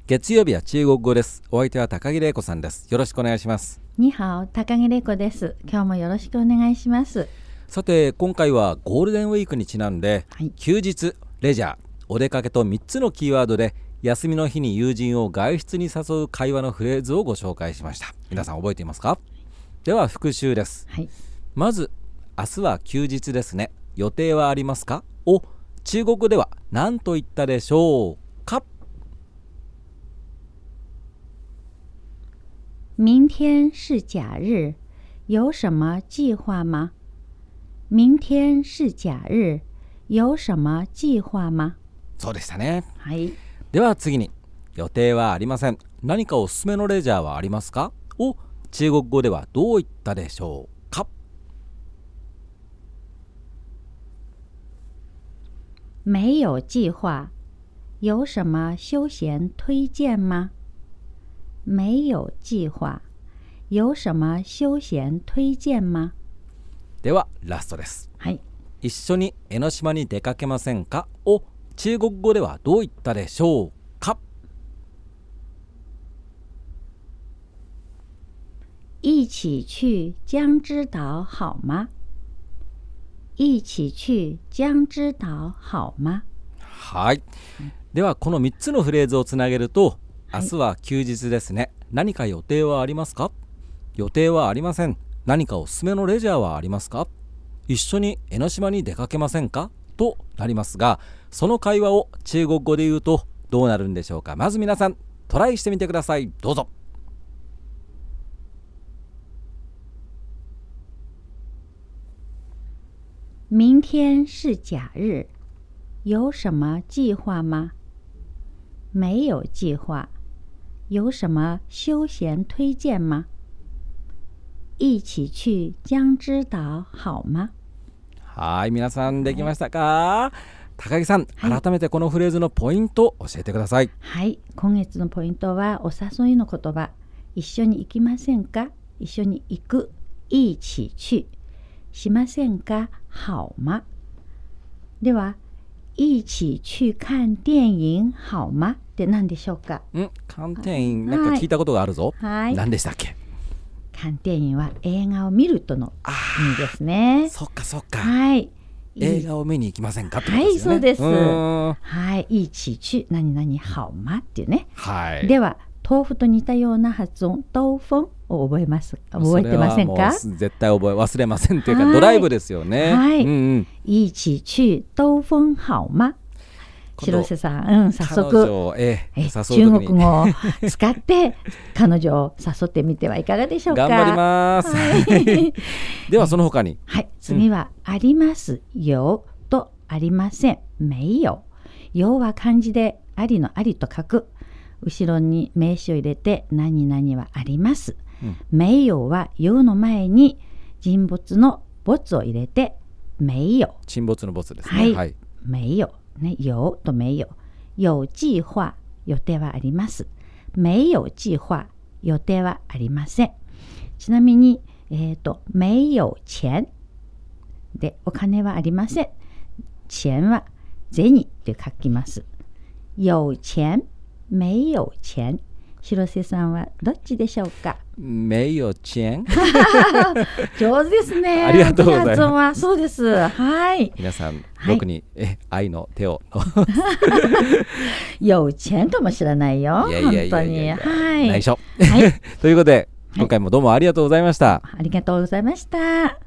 月曜日は中国語です。お相手は高木玲子さんです。よろしくお願いします。 にはお、高木玲子です。今日もよろしくお願いします。 さて、今回はゴールデンウィークにちなんで、休日、レジャー、お出かけと3つのキーワードで休みの日に友人を外出に誘う会話のフレーズをご紹介しました。皆さん覚えていますか？では復習です。まず、明日は休日ですね。予定はありますか？を中国語では何と言ったでしょうか？ 明天是假日，有什么计划吗？明天是假日，有什么計劃吗？ そうでしたね。 はいでは次に、予定はありません。何かおすすめのレジャーはありますか？を中国語ではどう言ったでしょうか？ 没有計劃，有什麼休閒推薦嗎？没有計劃，有什麼休閒推薦嗎？ ではラストです。一緒に江ノ島に出かけませんか？を中国語ではどう言ったでしょうか？ 一起去江之島好嗎？一起去江之島好嗎？ はい。ではこの3つのフレーズをつなげると、明日は休日ですね。何か予定はありますか？予定はありません。何かおすすめのレジャーはありますか？一緒に江ノ島に出かけませんか？となりますが、その会話を中国語で言うとどうなるんでしょうか。まず皆さんトライしてみてください。どうぞ。 明天是假日，有什麼計劃嗎？沒有計劃，有什麼休閒推薦嗎？一起去江之島好嗎？ はい、皆さんできましたか？高木さん、改めてこのフレーズのポイントを教えてください。 はい、今月のポイントはお誘いの言葉。一緒に行きませんか？一緒に行く。一起去。しませんか？好吗？では、一起去看電影好吗？って何でしょうか？ 看電影、なんか聞いたことがあるぞ。何でしたっけ？ 看電影は映画を見るとの意味ですね。 そっかそっか。映画を見に行きませんかってことですよね。 そうです。一起去何々好吗っていうね。では、豆腐と似たような発音、豆腐を覚えてませんか？ それはもう絶対忘れませんっていうか、ドライブですよね。 一起去豆腐好吗？白瀬さん、早速、中国語を使って彼女を誘ってみてはいかがでしょうか？ 頑張ります。ではその他に、 次はありますよとありません。没有。よは漢字でありのありと書く。後ろに名詞を入れて何々はあります。没有はよの前に人物の没を入れて没有。 沈没の没ですね。 没有。有と没有。有計劃、予定はあります。没有計劃、予定はありません。ちなみに、没有錢でお金はありません。錢は銭って書きます。有錢、没有錢。白瀬さんはどっちでしょうか？ 没有钱。 上手ですね。 ありがとうございます。 そうです。 皆さん、僕に愛の手を。 有錢かもしれないよ。本当に。 内緒。ということで、今回もどうもありがとうございました。 ありがとうございました。